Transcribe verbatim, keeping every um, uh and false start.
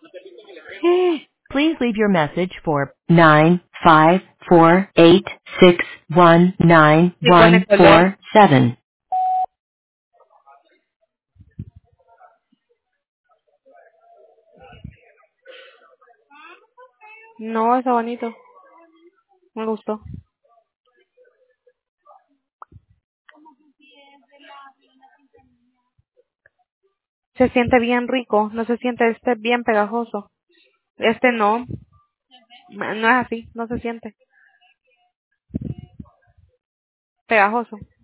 Please leave your message for nine five four eight six one nine Sí, pone one color. four seven. No, está bonito. Me gustó. Se siente bien rico. No se siente este bien pegajoso. Este no. No es así. No se siente pegajoso.